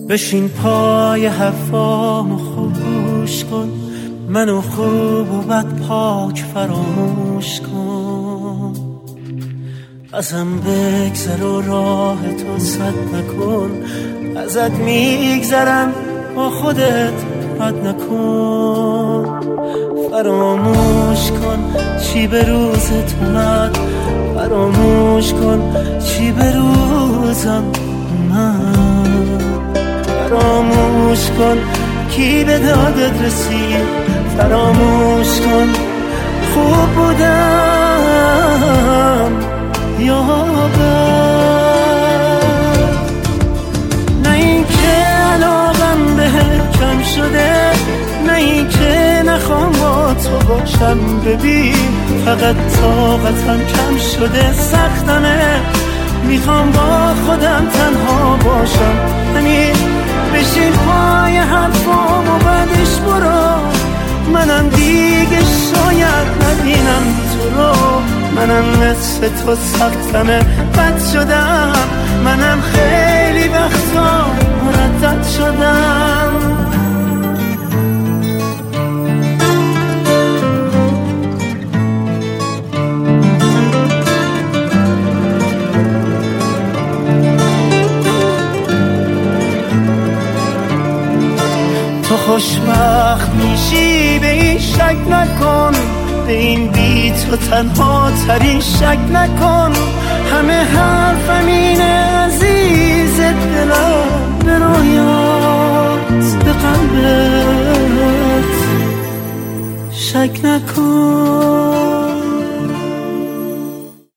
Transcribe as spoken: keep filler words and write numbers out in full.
بشین پای حرفامو خوش کن، منو خوب و بد پاک فراموش کن. ازم بگذر و راه تو سد نکن، ازت میگذرم با خودت بد نکن. فراموش کن چی به روزت اومد، فراموش کن چی به روزم اومد. فراموش کن کی به دادت رسید، فراموش کن خوب بودم یا بد. نه این که علاقم بهت کم شده، نه این که نخوام با تو باشم. ببین فقط طاقتم کم شده، سختمه میخوام با خودم تنها باشم. همین بشین پای حرفام و بعدش برو، منم دیگه شاید نبینم تو رو. منم مثل تو سختمه بد شدم، منم خیلی وقتا مردد شدم. تو خوشبخت میشی به این شک نکن، به این بی تو تنها ترین شک نکن. همه حرفم اینه عزیز دلم، به رویات به قلبت شک نکن.